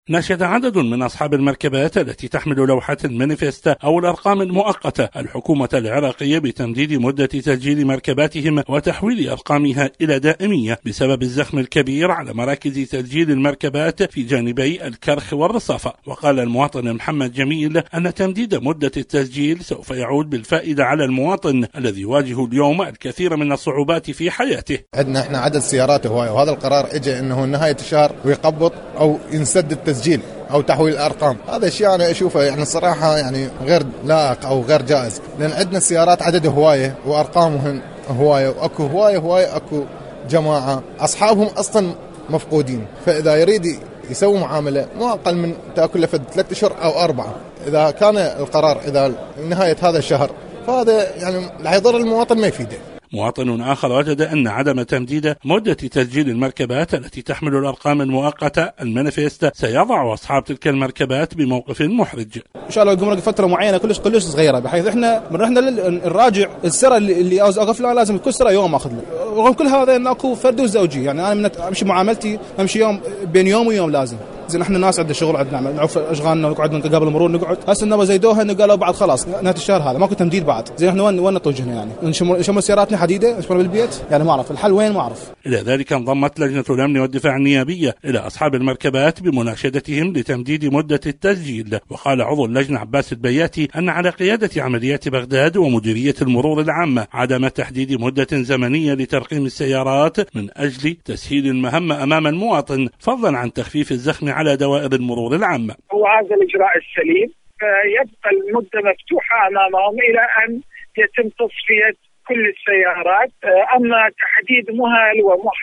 ناشد عدد من أصحاب المركبات التي تحمل لوحات المانيفست أو الأرقام المؤقتة الحكومة العراقية بتمديد مدة تسجيل مركباتهم وتحويل أرقامها إلى دائمية بسبب الزخم الكبير على مراكز تسجيل المركبات في جانبي الكرخ والرصافة. وقال المواطن محمد جميل أن تمديد مدة التسجيل سوف يعود بالفائدة على المواطن الذي يواجه اليوم الكثير من الصعوبات في حياته. عندنا احنا عدد سيارات هواية، وهذا القرار اجى انه نهاية الشهر ويقبض او ينسد التسجيل او تحويل الارقام. هذا الشيء انا اشوفه يعني الصراحة يعني غير لائق او غير جائز، لان عندنا السيارات عدد هواية وارقامهم هواية، واكو هواية اكو جماعة اصحابهم اصلا مفقودين، فاذا يريد يسوي معاملة مو اقل من تاكل لفد 3 أشهر او 4. اذا كان القرار اذا نهاية هذا الشهر فهذا يعني لا يضر المواطن ما يفيده. مواطن آخر وجد أن عدم تمديد مدة تسجيل المركبات التي تحمل الأرقام المؤقتة المانيفست سيضع أصحاب تلك المركبات بموقف محرج. إن شاء الله الجمرك فترة معينة كلش صغيرة، بحيث إحنا من رحنا نراجع السرة اللي أوقف لها لازم كل سرة يوم أخذ له. رغم كل هذا إن أكو فرد وزوجي، يعني أنا من أمشي معاملتي أمشي يوم بين يوم ويوم لازم. زين احنا ناس عندنا شغل، عندنا نعرف اشغالنا ونقعد قبل المرور نقعد. هسه النبا زيدوها انه قالوا بعد خلاص نهايه الشهر هذا ماكو تمديد بعد. زين احنا وين نطوجنا يعني؟ نشمل سياراتنا حديده نشمل بالبيت؟ يعني ما اعرف الحل وين، ما اعرف. الى ذلك انضمت لجنه الامن والدفاع النيابيه الى اصحاب المركبات بمناشدتهم لتمديد مده التسجيل. وقال عضو اللجنه عباس البياتي ان على قياده عمليات بغداد ومديريه المرور العامه عدم تحديد مده زمنيه لترقيم السيارات من اجل تسهيل المهمه امام المواطن، فضلا عن تخفيف الزخم على دوائر المرور العامة. وهذا الإجراء السليم، يبقى المدة مفتوحة أمامهم إلى أن يتم تصفية كل السيارات. أما تحديد مهل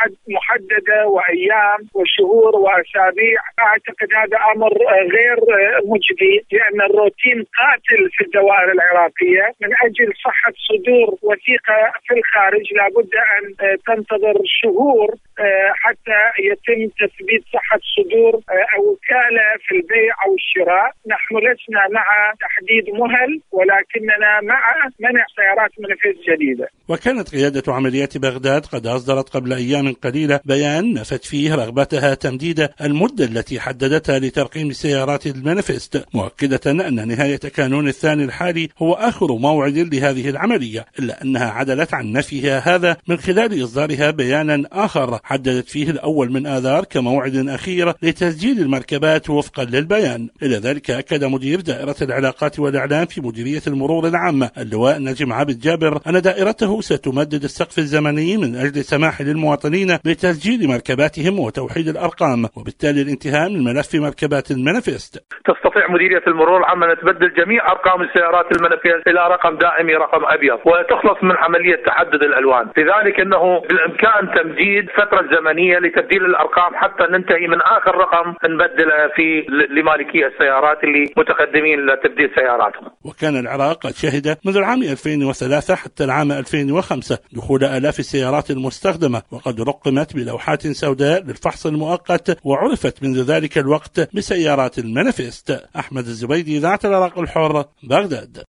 ومحددة وأيام وشهور وأسابيع، أعتقد هذا أمر غير مجدي، لأن الروتين قاتل في الدوائر العراقية. من أجل صحة صدور وثيقة في الخارج لابد أن تنتظر شهور حتى يتم تثبيت صحة صدور وكالة في البيع أو الشراء. نحن لسنا مع تحديد مهل، ولكننا مع منع سيارات منافس جديدة. وكانت قيادة عمليات بغداد قد أصدرت قبل أيام قليلة بيان نفت فيه رغبتها تمديد المدة التي حددتها لترقيم سيارات المانيفست، مؤكدة أن نهاية كانون الثاني الحالي هو آخر موعد لهذه العملية، إلا أنها عدلت عن نفيها هذا من خلال إصدارها بيانا آخر حددت فيه الأول من آذار كموعد أخير لتسجيل المركبات وفقا للبيان. إلى ذلك أكد مدير دائرة العلاقات والإعلام في مديرية المرور العامة اللواء نجم عبد جابر أن دائرته ستمدد السقف الزمني من أجل السماح للمواطنين بتسجيل مركباتهم وتوحيد الأرقام، وبالتالي الانتهاء من ملف مركبات المانيفست. تستطيع مديرية المرور العامة أن تبدل جميع أرقام السيارات المانيفست إلى رقم دائمي، رقم أبيض، وتخلص من عملية تحدد الألوان. لذلك أنه بالإمكان تمديد فترة زمنية لتبديل الأرقام حتى ننتهي من آخر رقم نبدله لمالكي السيارات اللي متقدمين لتبديل سياراتهم. وكان العراق قد شهد منذ العام 2003 حتى العام 2005 دخول آلاف السيارات المستخدمة، وقد رقمت بلوحات سوداء للفحص المؤقت، وعرفت منذ ذلك الوقت بسيارات المانيفست. أحمد الزبيدي، إذاعة العراق الحر، بغداد.